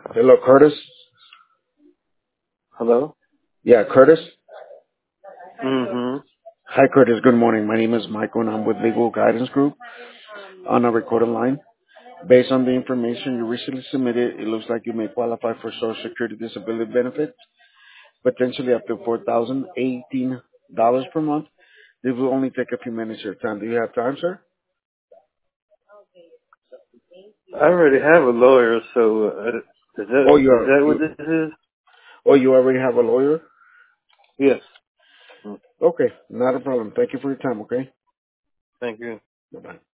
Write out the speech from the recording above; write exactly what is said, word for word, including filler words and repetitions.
Hello, Curtis. Hello? Yeah, Curtis. Mm-hmm. Hi, Curtis. Good morning. My name is Michael, and I'm with Legal Guidance Group on a recorded line. Based on the information you recently submitted, it looks like you may qualify for Social Security disability benefits, potentially up to four thousand eighteen dollars per month. This will only take a few minutes of your time. Do you have time, sir? I already have a lawyer, so uh, is that Oh, you is are. that what You, this is? oh, you already have a lawyer. Yes. Mm. Okay, not a problem. Thank you for your time. Okay. Thank you. Bye bye.